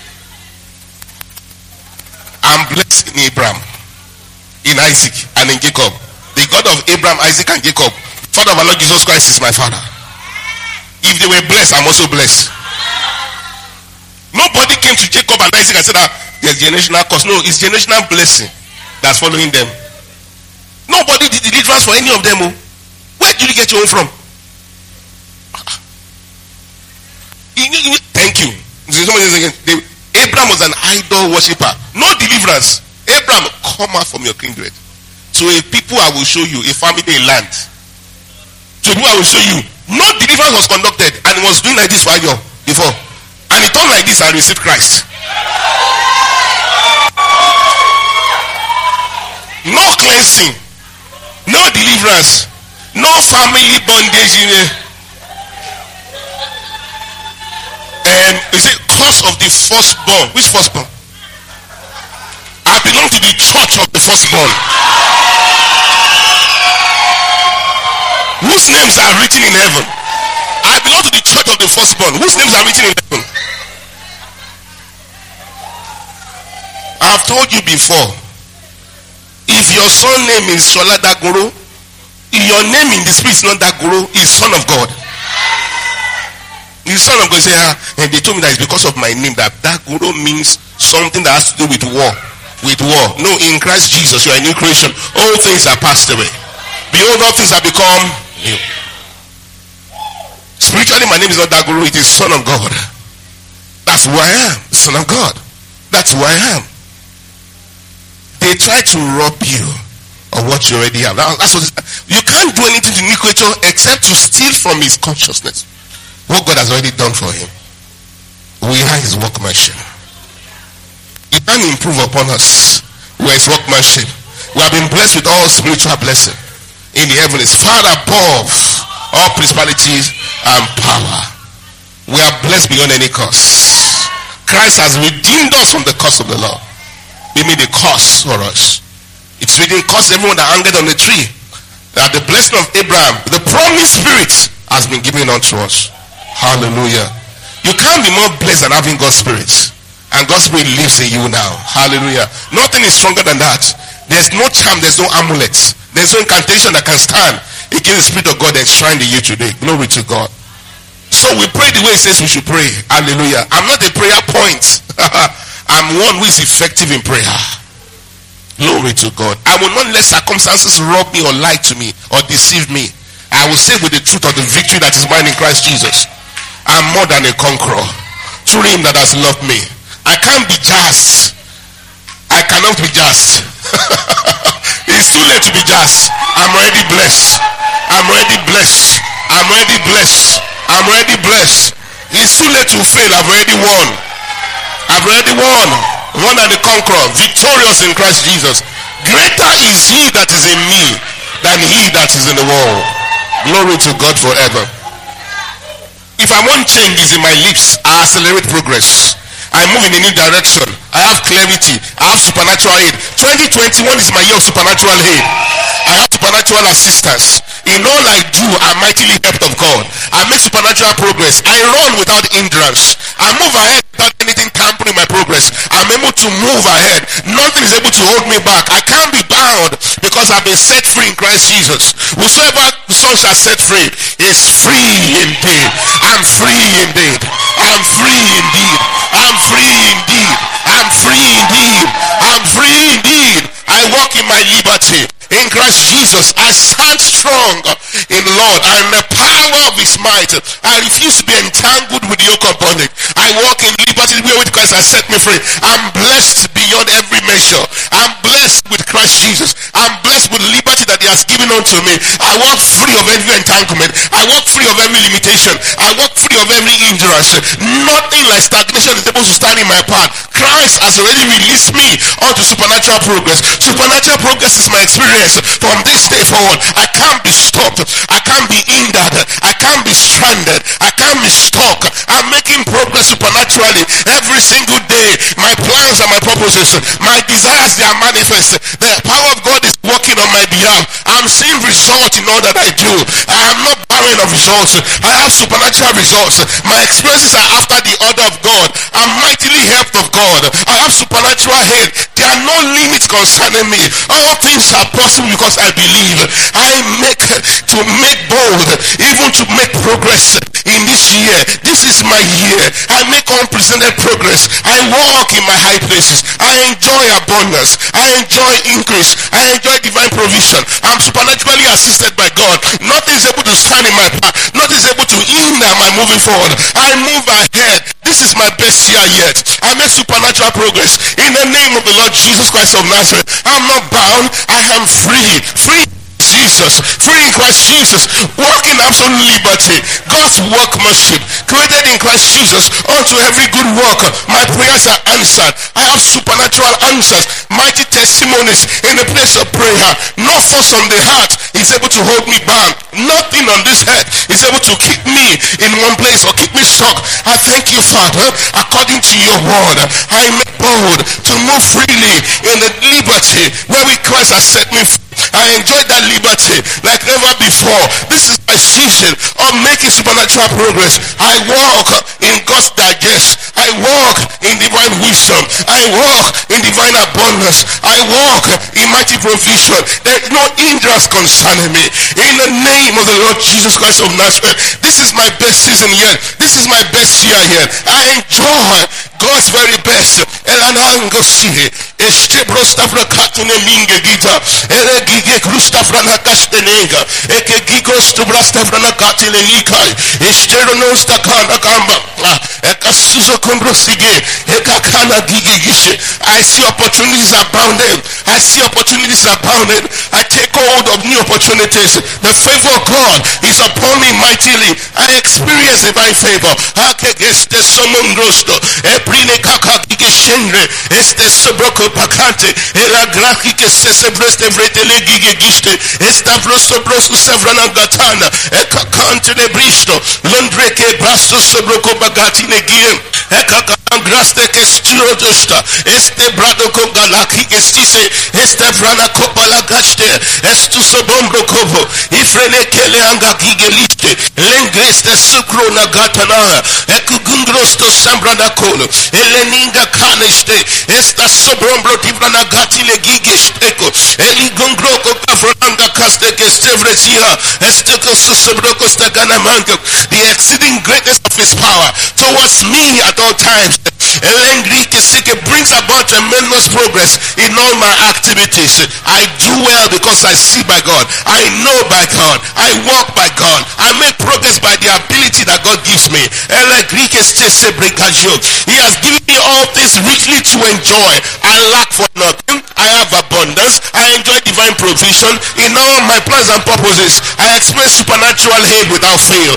I'm blessed in Abraham, in Isaac, and in Jacob. The God of Abraham, Isaac, and Jacob, Father of our Lord Jesus Christ, is my father. If they were blessed, I'm also blessed. Nobody came to Jacob and Isaac and said that there's generational curse. No, it's generational blessing that's following them. Nobody did deliverance for any of them. Where did you get your own from? Thank you. Abraham was an idol worshipper. No deliverance. Abraham, come out from your kindred. To a people I will show you, a family, a land. To who I will show you. No deliverance was conducted, and he was doing like this for you before. And he turned like this and received Christ. No cleansing, no deliverance, no family bondage in it. Is it curse of the firstborn? Which firstborn? I belong to the church of the firstborn, whose names are written in heaven. I belong to the church of the firstborn, whose names are written in heaven. I've told you before, if your son name is Shola Dagoro, your name in the spirit is not Dagoro, is son of God. The son of God say, and they told me that it's because of my name that Dagoro means something that has to do with war. With war. No, in Christ Jesus you are a new creation. All things are passed away. Behold, all things have become new. Spiritually, my name is not Dagoro, it is Son of God. That's who I am, Son of God. That's who I am. They try to rob you of what you already have. That's what you can't do anything to new creature except to steal from his consciousness what God has already done for him. We are his workmanship. He can improve upon us. We are his workmanship. We have been blessed with all spiritual blessing in the heavens, far above all principalities and power. We are blessed beyond any curse. Christ has redeemed us from the curse of the law. He made a curse for us. It's written, curse everyone that hangeth on the tree. That the blessing of Abraham, the promised spirit, has been given unto us. Hallelujah. You can't be more blessed than having God's spirit. And God's spirit lives in you now. Hallelujah. Nothing is stronger than that. There's no charm, there's no amulet. There's no incantation that can stand against the spirit of God enshrined in you today. Glory to God. So we pray the way it says we should pray. Hallelujah. I'm not a prayer point. I'm one who is effective in prayer. Glory to God. I will not let circumstances rob me or lie to me or deceive me. I will say with the truth of the victory that is mine in Christ Jesus. I'm more than a conqueror through him that has loved me. I can't be just. I cannot be just. It's too late to be just. I'm already blessed. I'm already blessed. I'm already blessed. I'm already blessed. It's too late to fail. I've already won. I've already won. More than the conqueror. Victorious in Christ Jesus. Greater is he that is in me than he that is in the world. Glory to God forever. If I want changes in my lips, I accelerate progress. I move in a new direction. I have clarity. I have supernatural aid. 2021 is my year of supernatural aid. I have supernatural assistance. In all I do, I'm mightily helped of God. I make supernatural progress. I run without hindrance. I move ahead without anything tampering my progress. I'm able to move ahead. Nothing is able to hold me back. I can't be bound because I've been set free in Christ Jesus. Whosoever the Son shall set free is free indeed. I'm free indeed. I'm free indeed. I'm free indeed. I'm free indeed. I'm free indeed. I walk in my liberty. In Christ Jesus, I stand strong in the Lord and the power of his might. I refuse to be entangled with the yoke of bondage. I walk in liberty with Christ has set me free. I'm blessed beyond every measure. I'm blessed with Christ Jesus. I'm blessed with liberty that he has given unto me. I walk free of every entanglement. I walk free of every limitation. I walk free of every hindrance. Nothing like stagnation is able to stand in my path. Christ has already released me onto supernatural progress. Supernatural progress is my experience. From this day forward, I can't be stopped. I can't be hindered. I can't be stranded. I can't be stuck. I'm making progress supernaturally every single day. My plans and my purposes, my desires, they are manifest. The power of God is working on my behalf. I'm seeing results in all that I do. I am not barren of results. I have supernatural results. My experiences are after the order of God. I'm mightily helped of God. I have supernatural aid. There are no limits concerning me. All things are possible because I believe. I make bold, even to make progress in this year. This is my year. I make unprecedented progress. I walk in my high places. I enjoy abundance. I enjoy increase. I enjoy divine provision. I'm supernaturally assisted by God. Nothing is able to stand in my path. Nothing is able to hinder my moving forward. I move ahead. This is my best year yet. I make supernatural progress in the name of the Lord Jesus Christ of Nazareth. I'm not bound. I am free. Free Jesus, free in Christ Jesus, walk in absolute liberty. God's workmanship, created in Christ Jesus unto every good work. My prayers are answered. I have supernatural answers, mighty testimonies in the place of prayer. No force on the heart is able to hold me back. Nothing on this earth is able to keep me in one place or keep me stuck. I thank you, Father, according to your word. I make bold to move freely in the liberty where Christ has set me free. I enjoy that liberty like never before. This is my season of making supernatural progress. I walk in God's digest. I walk in divine wisdom. I walk in divine abundance. I walk in mighty provision. There is no hindrance concerning me. In the name of the Lord Jesus Christ of Nazareth, this is my best season yet. This is my best year yet. I enjoy God's very best. Gige Krustafrana Castenega, Eke Gigos to Brastafrana Catilinica, Esteronos Takana Gamba, Ekasuzo Combrosige, Ekakana Gigigishe. I see opportunities abounding. I see opportunities abounding. I take hold of new opportunities. The favor of God is upon me mightily. I experience divine favor. Este Somongrosto, Eprine Kaka Gigishenre, Este Sobroko Pacante, Ela Graki que se sebreste vretele Gige Giste, Estavrosto Brosto Savrana Gatana, Ekakante de Bristo, Londreke Brasto Sobroko Bagati Negiem, Ekakangraste que Stiro Dosta, Este Brado Kogalaki Estise, Estevrana Kopala Gaste, Estu Sobombro Kobo, Ifrene Keleanga Gigeliste, Lengreste Sukrona Gatana, Ekugungrosto Sambrana Kolo, Eleninga Kaneste, Esta Sobombro Tivrana Gatile Gigesteko, Eligongroko Kafranga Kasteke Stevresia, Esteko Susobroko Stakanamanko, the exceeding greatness of his power towards me at all times brings about tremendous progress in all my activities. I do well because I see by God. I know by God. I walk by God. I make progress by the ability that God gives me. He has given me all things richly to enjoy. I lack for nothing. I have abundance. I enjoy divine provision in all my plans and purposes. I experience supernatural aid without fail.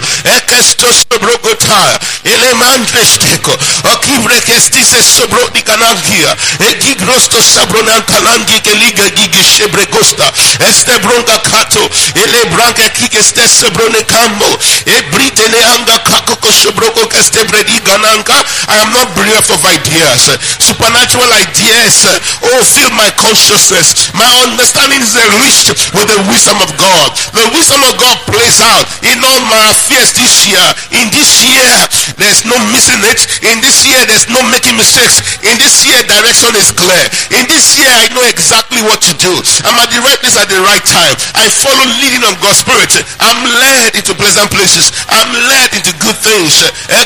Egigrosto sabronan kalangi keliga gigi shebregosta este bronca kato ele branca kike este sebrone kambo e britene anga kakoko shebroko keste bredi gananka. I am not bereft of ideas, supernatural ideas. Oh, fill my consciousness. My understanding is enriched with the wisdom of God. The wisdom of God plays out in all my affairs this year. In this year, there's no missing it. In this year, there's no making mistakes. In this year, direction is clear. In this year, I know exactly what to do. I'm at the right place at the right time. I follow leading of God's Spirit. I'm led into pleasant places. I'm led into good things.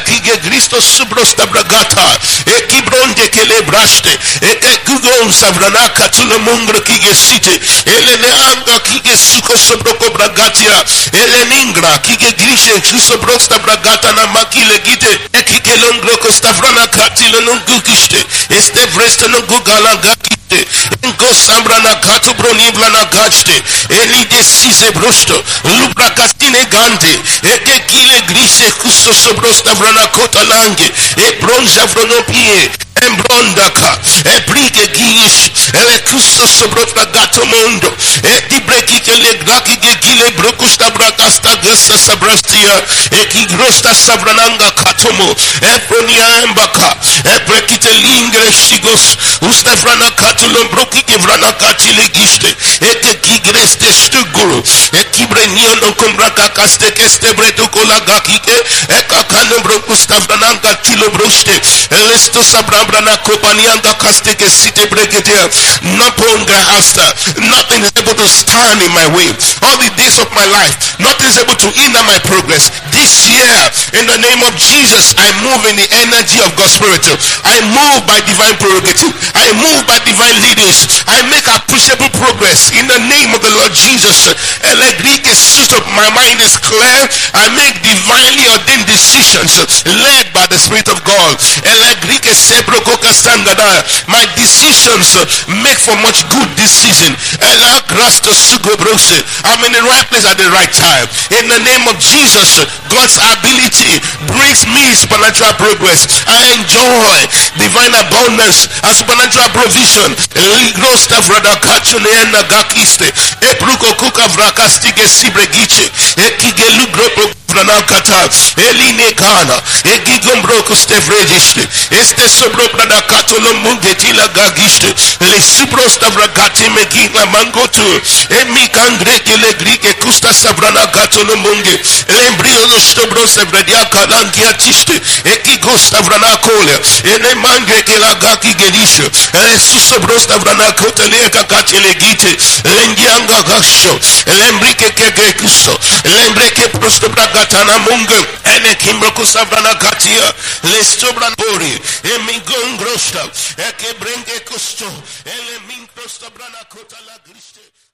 Este vreste no gugala gakite enko sambrana katu bronivlana gachete eli decise brosto lubra kastine gante eke kile grise kusto sobrosta vrana kota lange e bronza vronopie embrondaka e brige gish ele kusto sobrota gato mondo e di breki ke le graki ke gile brokusta brakasta gesta sabrastia e ki grosta sabrananga katomo e pronia embaka e brekite lingre shigos usta vrana katulon broki ke vrana katile giste e ke gigreste stuguru e kibrenio non kombraka kaste keste breto kola gakike e kakano brokusta vrananga kilo broste elesto sabrana kopanianga kaste ke site brekete naponga hasta. Nothing is able to stand in my way all the days of my life. Nothing is able to hinder my progress. This year, in the name of Jesus, I move in the energy of God's Spirit. I move by divine prerogative. I move by divine leadings. I make appreciable progress in the name of the Lord Jesus. My mind is clear. I make divinely ordained decisions led by the Spirit of God. My decisions make for much good decision. I'm in the right place at the right time. In the name of Jesus, God's ability brings me supernatural progress. I enjoy divine abundance and supernatural provision. Branakata eline kana egigombroko stevregiste este sobrokrada katolo mungetila gagiste le suprosta brakati megina mangotu emikangre le grike kusta sabrana katolo munge lembrio no stobrosta bredia kalangia tiste ekigosta brana kole ene mangre ke la gaki gelisho susobrosta brana kotele kakatele gite lengianga gasho lembrike keke kusto lembreke prosto Gatana mungu ene kimbroku sabrana katia le sobran bori e mingon grosta e ke brenge kusto ele min prosto brana kota la griste.